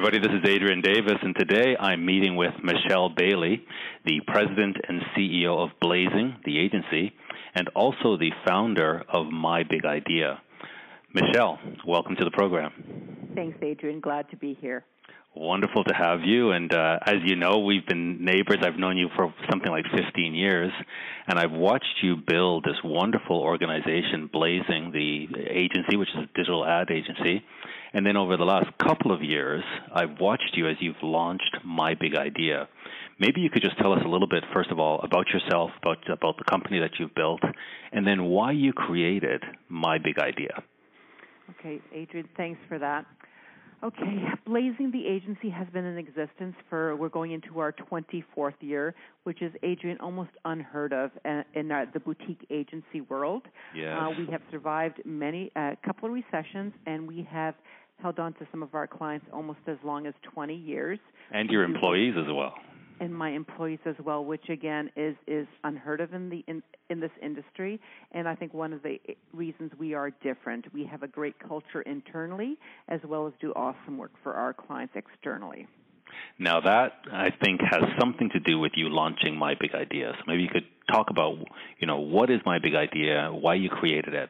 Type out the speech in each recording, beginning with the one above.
everybody. This is Adrian Davis, and today I'm meeting with Michelle Bailey, the president and CEO of Blazing, the agency, and also the founder of My Big Idea. Michelle, welcome to the program. Thanks, Adrian. Glad to be here. Wonderful to have you, and as you know, we've been neighbors. I've known you for something like 15 years, and I've watched you build this wonderful organization, Blazing, the agency, which is a digital ad agency, and then over the last couple of years, I've watched you as you've launched My Big Idea. Maybe you could just tell us a little bit, first of all, about yourself, about the company that you've built, and then why you created My Big Idea. Okay, Adrian, thanks for that. Okay, Blazing the agency has been in existence we're going into our 24th year, which is, Adrian, almost unheard of in the boutique agency world. Yes. We have survived a couple of recessions, and we have held on to some of our clients almost as long as 20 years. And your employees as well. And my employees as well, which again is unheard of in this industry. And I think one of the reasons we are different, we have a great culture internally, as well as do awesome work for our clients externally. Now that, I think, has something to do with you launching My Big Idea. So maybe you could talk about, what is My Big Idea, why you created it.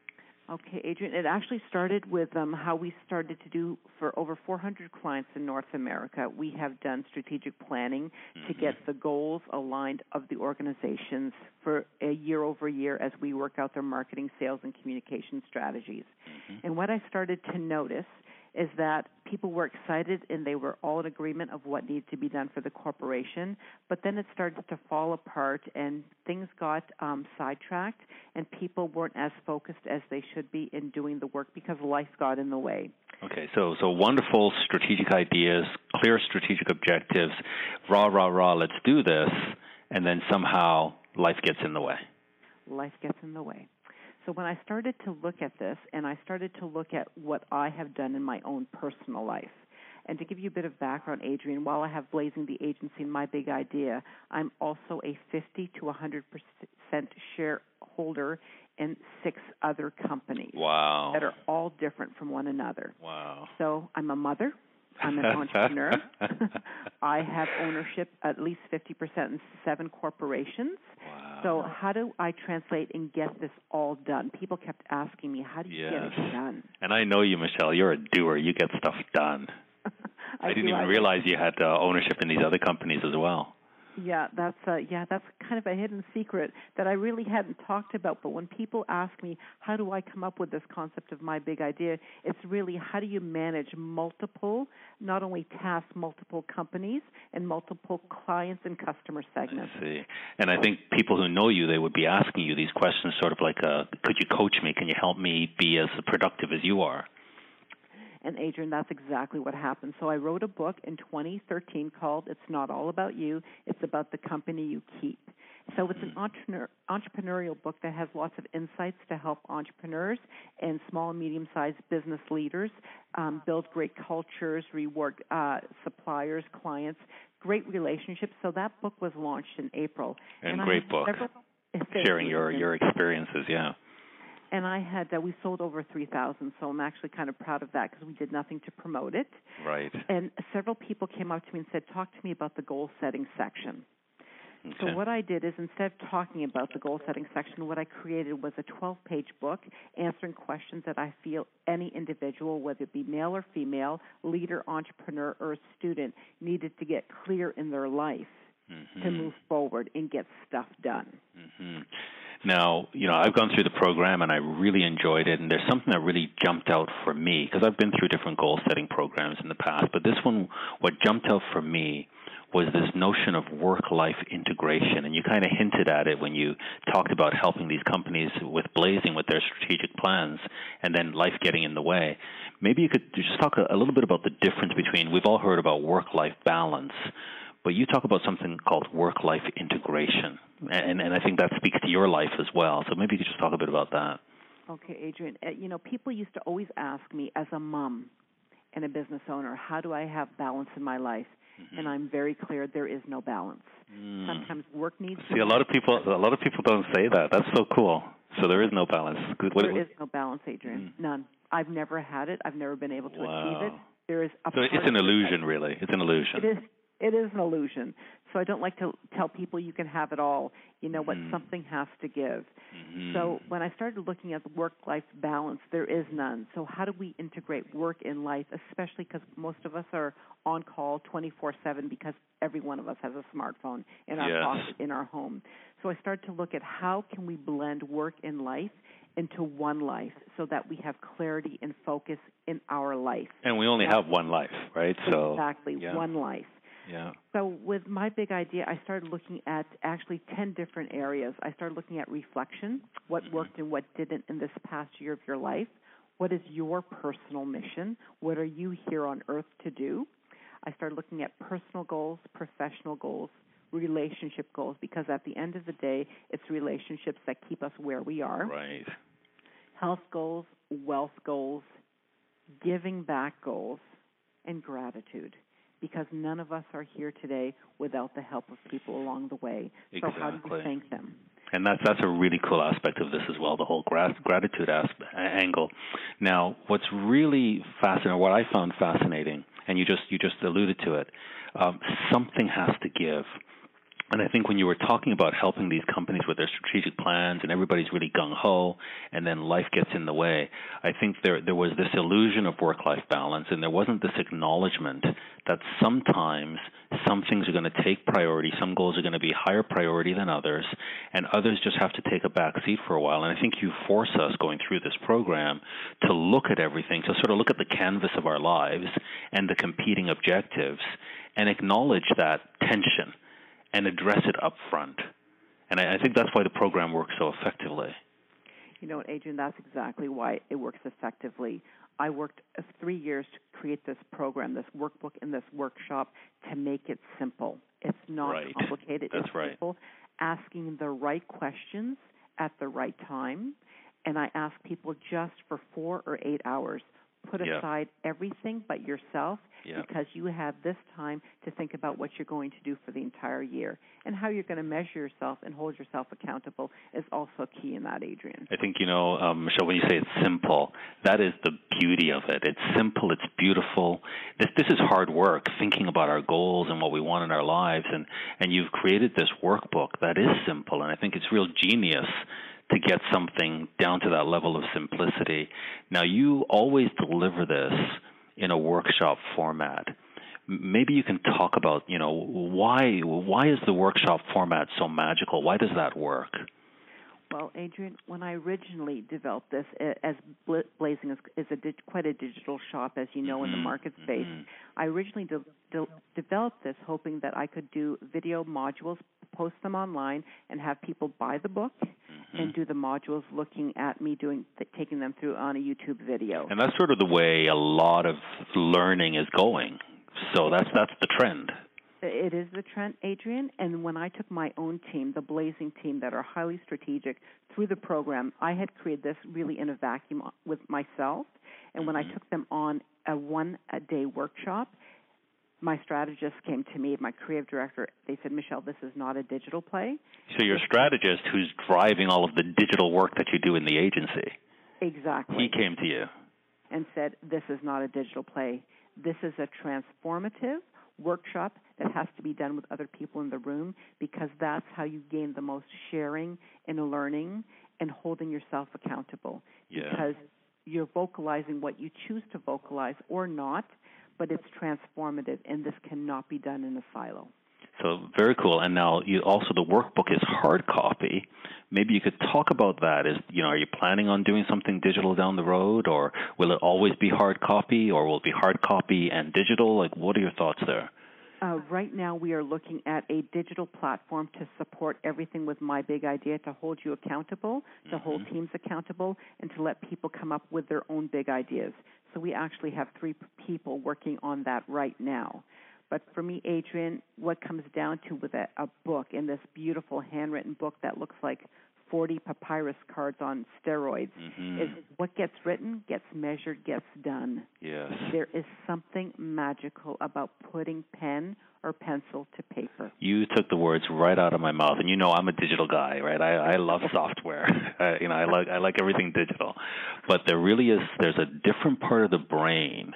Okay, Adrian, it actually started with how we started to do for over 400 clients in North America. We have done strategic planning to get the goals aligned of the organizations for a year over year as we work out their marketing, sales, and communication strategies. And what I started to notice is that people were excited and they were all in agreement of what needed to be done for the corporation, but then it started to fall apart and things got sidetracked and people weren't as focused as they should be in doing the work because life got in the way. Okay, so wonderful strategic ideas, clear strategic objectives, rah, let's do this, and then somehow life gets in the way. Life gets in the way. So when I started to look at this, and I started to look at what I have done in my own personal life, and to give you a bit of background, Adrian, while I have Blazing the agency and My Big Idea, I'm also a 50 to 100% shareholder in 6 other companies. Wow. That are all different from one another. Wow. So I'm a mother. I'm an entrepreneur. I have ownership at least 50% in 7 corporations. Wow. So how do I translate and get this all done? People kept asking me, how do you get it done? And I know you, Michelle. You're a doer. You get stuff done. I didn't even realize you had ownership in these other companies as well. Yeah, that's kind of a hidden secret that I really hadn't talked about. But when people ask me, how do I come up with this concept of My Big Idea, it's really how do you manage multiple, not only tasks, multiple companies and multiple clients and customer segments. I see. And I think people who know you, they would be asking you these questions sort of like, could you coach me? Can you help me be as productive as you are? And Adrian, that's exactly what happened. So I wrote a book in 2013 called It's Not All About You, It's About the Company You Keep. So it's an entrepreneurial book that has lots of insights to help entrepreneurs and small and medium-sized business leaders build great cultures, reward suppliers, clients, great relationships. So that book was launched in April. And great book. Sharing your experiences, yeah. And we sold over 3,000, so I'm actually kind of proud of that because we did nothing to promote it. Right. And several people came up to me and said, talk to me about the goal-setting section. Okay. So what I did is instead of talking about the goal-setting section, what I created was a 12-page book answering questions that I feel any individual, whether it be male or female, leader, entrepreneur, or student, needed to get clear in their life to move forward and get stuff done. Now, I've gone through the program and I really enjoyed it, and there's something that really jumped out for me, because I've been through different goal-setting programs in the past, but this one, what jumped out for me was this notion of work-life integration, and you kind of hinted at it when you talked about helping these companies with Blazing with their strategic plans, and then life getting in the way. Maybe you could just talk a little bit about the difference between, we've all heard about work-life balance, but you talk about something called work-life integration, and I think that speaks to your life as well. So maybe you could just talk a bit about that. Okay, Adrian. People used to always ask me as a mom and a business owner, how do I have balance in my life? And I'm very clear, there is no balance. Sometimes work needs. See, a lot of people don't say that. That's so cool. So there is no balance. There is no balance, Adrian. None. I've never had it. I've never been able to achieve it. There is a So it's an illusion, really. It's an illusion. It is an illusion. So I don't like to tell people you can have it all. You know what? Mm-hmm. Something has to give. Mm-hmm. So when I started looking at the work-life balance, there is none. So how do we integrate work in life, especially because most of us are on call 24/7 because every one of us has a smartphone in our pocket, in our home. So I started to look at how can we blend work and life into one life so that we have clarity and focus in our life. And we only have one life, right? So exactly, one life. Yeah. So with my big idea, I started looking at actually 10 different areas. I started looking at reflection, what worked and what didn't in this past year of your life. What is your personal mission? What are you here on earth to do? I started looking at personal goals, professional goals, relationship goals, because at the end of the day, it's relationships that keep us where we are. Right. Health goals, wealth goals, giving back goals, and gratitude. Because none of us are here today without the help of people along the way. Exactly. So how do you thank them? And that's a really cool aspect of this as well, the whole gratitude angle. Now, what's really fascinating, what I found fascinating, and you just alluded to it, something has to give. And I think when you were talking about helping these companies with their strategic plans and everybody's really gung-ho and then life gets in the way, I think there was this illusion of work-life balance, and there wasn't this acknowledgement that sometimes some things are going to take priority, some goals are going to be higher priority than others, and others just have to take a back seat for a while. And I think you force us going through this program to look at everything, to sort of look at the canvas of our lives and the competing objectives and acknowledge that tension and address it up front. And I think that's why the program works so effectively. You know what, Adrian, that's exactly why it works effectively. I worked 3 years to create this program, this workbook, and this workshop to make it simple. It's not complicated. That's it's simple. Asking the right questions at the right time. And I ask people just for 4 or 8 hours. Put aside everything but yourself because you have this time to think about what you're going to do for the entire year. And how you're going to measure yourself and hold yourself accountable is also key in that, Adrian. I think, Michelle, when you say it's simple, that is the beauty of it. It's simple, it's beautiful. This is hard work, thinking about our goals and what we want in our lives. And you've created this workbook that is simple, and I think it's real genius to get something down to that level of simplicity. Now, you always deliver this in a workshop format. Maybe you can talk about, why is the workshop format so magical? Why does that work? Well, Adrian, when I originally developed this, as Blazing is quite a digital shop, as you know, in the market space, I originally developed this hoping that I could do video modules, post them online, and have people buy the book and do the modules looking at me taking them through on a YouTube video. And that's sort of the way a lot of learning is going. So that's the trend. It is the trend, Adrian. And when I took my own team, the Blazing team that are highly strategic, through the program, I had created this really in a vacuum with myself. And when I took them on a one-day workshop, my strategist came to me, my creative director. They said, Michelle, this is not a digital play. So your strategist who's driving all of the digital work that you do in the agency. Exactly. He came to you and said, this is not a digital play. This is a transformative workshop that has to be done with other people in the room, because that's how you gain the most sharing and learning and holding yourself accountable. Because you're vocalizing what you choose to vocalize or not, but it's transformative, and this cannot be done in a silo. So very cool. And now the workbook is hard copy. Maybe you could talk about that. Are you planning on doing something digital down the road, or will it always be hard copy, or will it be hard copy and digital? Like, what are your thoughts there? Right now we are looking at a digital platform to support everything with My Big Idea, to hold you accountable, to hold teams accountable, and to let people come up with their own big ideas. So we actually have 3 people working on that right now. But for me, Adrian, what comes down to with a book, in this beautiful handwritten book that looks like 40 papyrus cards on steroids, is what gets written, gets measured, gets done. Yes. There is something magical about putting pen or pencil to paper. You took the words right out of my mouth, and I'm a digital guy, right? I love software. I like everything digital, but there's a different part of the brain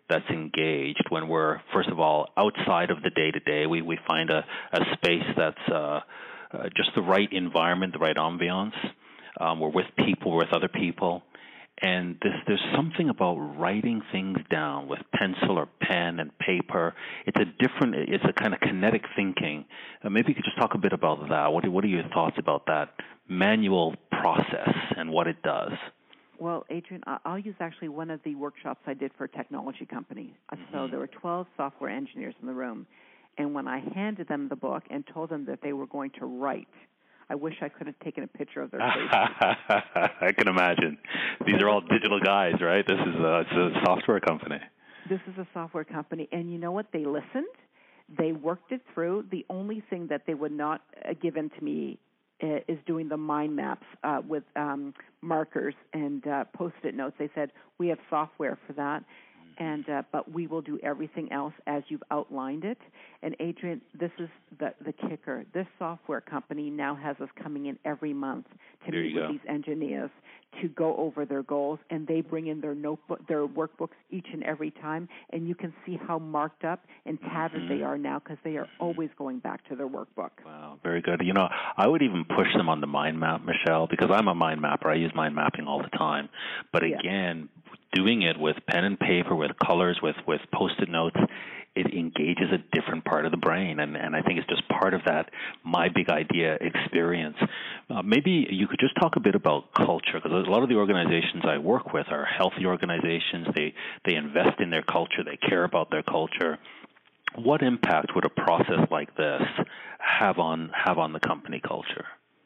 that's engaged, when we're, first of all, outside of the day-to-day. We find a space that's just the right environment, the right ambiance. We're with people, we're with other people. And there's something about writing things down with pencil or pen and paper. It's a kind of kinetic thinking. Maybe you could just talk a bit about that. What are your thoughts about that manual process and what it does? Well, Adrian, I'll use actually one of the workshops I did for a technology company. So there were 12 software engineers in the room. And when I handed them the book and told them that they were going to write, I wish I could have taken a picture of their faces. I can imagine. These are all digital guys, right? This is it's a software company. This is a software company. And you know what? They listened. They worked it through. The only thing that they would not give in to me is doing the mind maps with markers and Post-it notes. They said, we have software for that. And but we will do everything else as you've outlined it. And Adrian, this is the kicker. This software company now has us coming in every month to meet with these engineers to go over their goals, and they bring in their notebook, their workbooks each and every time, and you can see how marked up and tattered they are now because they are always going back to their workbook. Wow, very good. You know, I would even push them on the mind map, Michelle, because I'm a mind mapper. I use mind mapping all the time. But again, doing it with pen and paper, with colors, with Post-it notes, it engages a different part of the brain, and I think it's just part of that My Big Idea experience. Maybe you could just talk a bit about culture, because a lot of the organizations I work with are healthy organizations. They invest in their culture. They care about their culture. What impact would a process like this have on the company culture?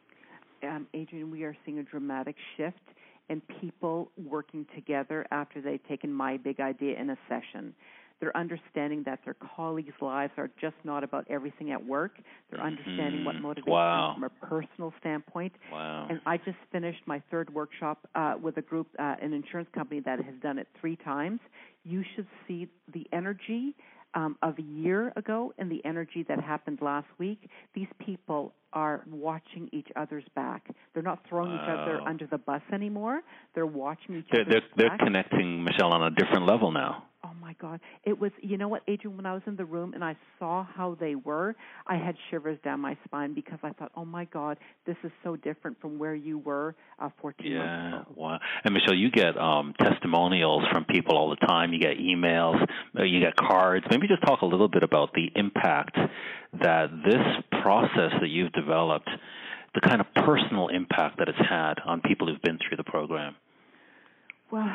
Adrian, we are seeing a dramatic shift in people working together after they've taken My Big Idea in a session. They're understanding that their colleagues' lives are just not about everything at work. They're understanding what motivates them from a personal standpoint. Wow. And I just finished my third workshop with a group, an insurance company that has done it 3 times. You should see the energy of a year ago and the energy that happened last week. These people are watching each other's back. They're not throwing each other under the bus anymore. They're watching each other's back. They're connecting, Michelle, on a different level now. Oh, my God. It was, you know what, Adrian, when I was in the room and I saw how they were, I had shivers down my spine because I thought, oh, my God, this is so different from where you were 14 months ago. Wow. And, Michelle, you get testimonials from people all the time. You get emails. You get cards. Maybe just talk a little bit about the impact that this process that you've developed, the kind of personal impact that it's had on people who've been through the program. Well,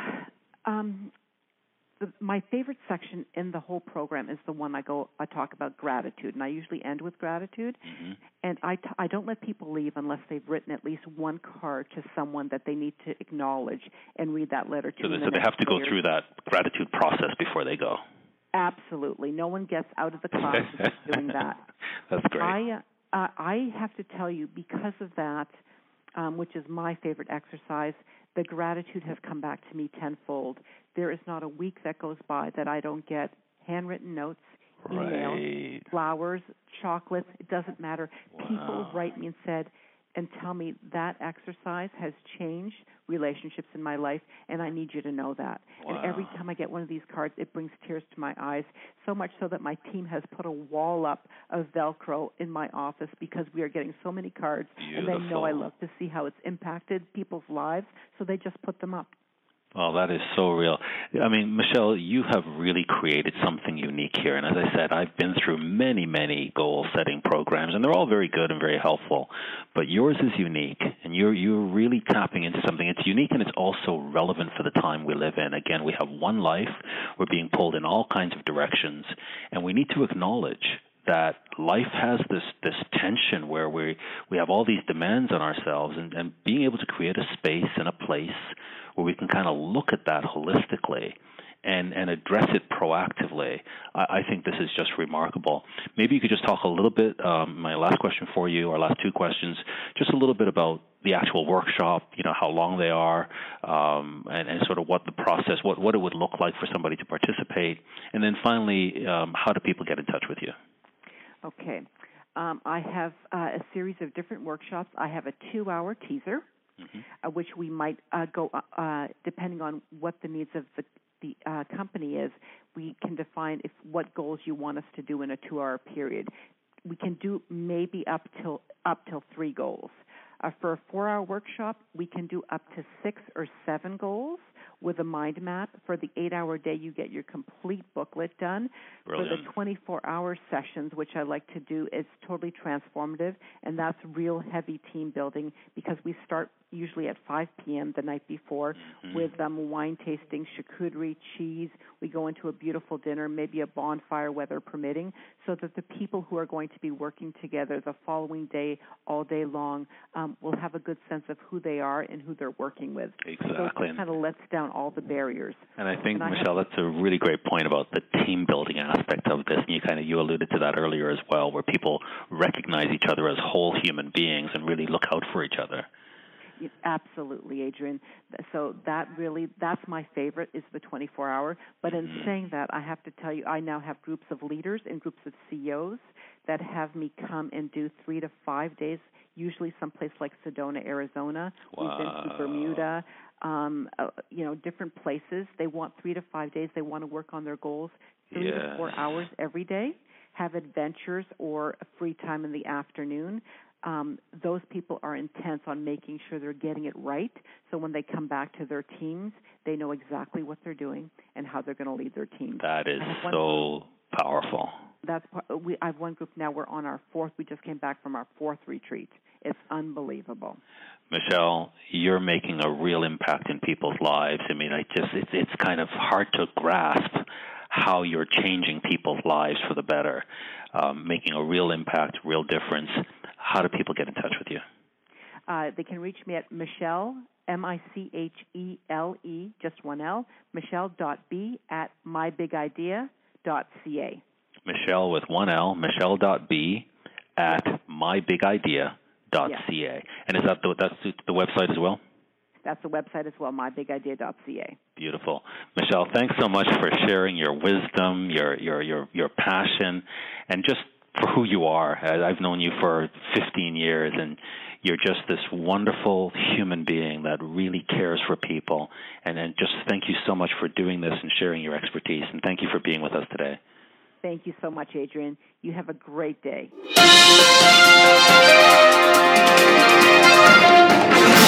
my favorite section in the whole program is the one I talk about gratitude, and I usually end with gratitude. And I don't let people leave unless they've written at least one card to someone that they need to acknowledge and read that letter to. So they have to go through that gratitude process before they go. Absolutely. No one gets out of the class without doing that. That's great. I have to tell you, because of that, which is my favorite exercise, the gratitude has come back to me tenfold. There is not a week that goes by that I don't get handwritten notes, emails, flowers, chocolates. It doesn't matter. Wow. People write me and tell me that exercise has changed relationships in my life, and I need you to know that. Wow. And every time I get one of these cards, it brings tears to my eyes, so much so that my team has put a wall up of Velcro in my office because we are getting so many cards. Beautiful. And they know I love to see how it's impacted people's lives, so they just put them up. Well, that is so real. I mean, Michelle, you have really created something unique here. And as I said, I've been through many, many goal-setting programs, and they're all very good and very helpful. But yours is unique, and you're really tapping into something. It's unique, and it's also relevant for the time we live in. Again, we have one life. We're being pulled in all kinds of directions, and we need to acknowledge that life has this tension where we have all these demands on ourselves, and being able to create a space and a place where we can kind of look at that holistically and address it proactively. I think this is just remarkable. Maybe you could just talk a little bit, my last question for you, our last 2 questions, just a little bit about the actual workshop, how long they are, and sort of what the process, what it would look like for somebody to participate. And then finally, how do people get in touch with you? Okay. I have a series of different workshops. I have a 2-hour teaser. which we might go, depending on what the needs of the company is, we can define what goals you want us to do in a 2-hour period. We can do maybe up till 3 goals. For a 4-hour workshop, we can do up to 6 or 7 goals with a mind map. For the 8-hour day, you get your complete booklet done. Brilliant. For the 24-hour sessions, which I like to do, it's totally transformative, and that's real heavy team building because we start usually at 5 p.m. the night before with wine tasting, charcuterie, cheese. We go into a beautiful dinner, maybe a bonfire, weather permitting, so that the people who are going to be working together the following day, all day long, will have a good sense of who they are and who they're working with. Exactly. So it kind of lets down all the barriers. And I think, Michelle, that's a really great point about the team building aspect of this. And you alluded to that earlier as well, where people recognize each other as whole human beings and really look out for each other. Absolutely, Adrian. So that's my favorite, is the 24-hour. But in saying that, I have to tell you, I now have groups of leaders and groups of CEOs that have me come and do 3 to 5 days, usually someplace like Sedona, Arizona. Wow. We've been to Bermuda, different places. They want 3 to 5 days. They want to work on their goals 3 to 4 hours every day, have adventures or a free time in the afternoon. Those people are intense on making sure they're getting it right. So when they come back to their teams, they know exactly what they're doing and how they're going to lead their teams. That is so powerful. I have one group now. We're on our 4th. We just came back from our 4th retreat. It's unbelievable. Michelle, you're making a real impact in people's lives. I mean, it's kind of hard to grasp how you're changing people's lives for the better, making a real impact, real difference. How do people get in touch with you? They can reach me at Michelle, Michele, just one L, Michelle.b@mybigidea.ca. Michelle with one L, Michelle.b@mybigidea.ca. Yes. And is that's the website as well? That's the website as well, mybigidea.ca. Beautiful. Michelle, thanks so much for sharing your wisdom, your passion, and just for who you are. I've known you for 15 years, and you're just this wonderful human being that really cares for people. And just thank you so much for doing this and sharing your expertise, and thank you for being with us today. Thank you so much, Adrian. You have a great day.